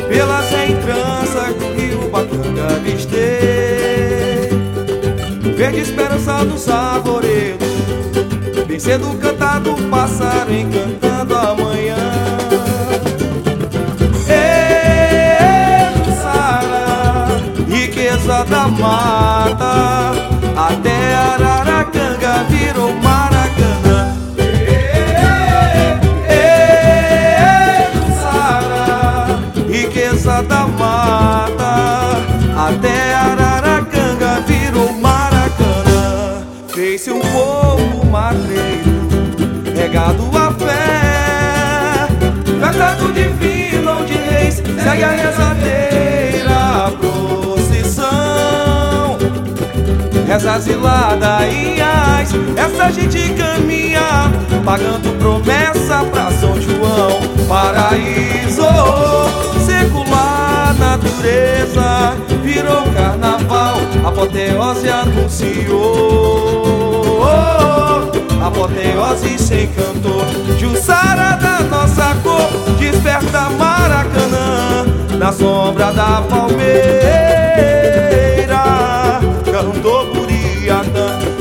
pelas entranças do rio Bacanga avistei verde esperança dos arvoredos, bem cedo cantado um pássaro encantando a manhã. Riqueza da mata, até Araracanga virou Maracanã. Sara, riqueza da mata, até Araracanga virou Maracanã. Fez-se um povo matreiro, regado a fé, cantado divino onde reis segue a rezadeira procissão. Rezas e ladainhas, essa gente caminha, pagando promessa pra São João. Paraíso, secular natureza, virou carnaval, apoteose anunciou. Apoteose sem cantor, Jussara da nossa cor, desperta Maracanã, na sombra da palmeira.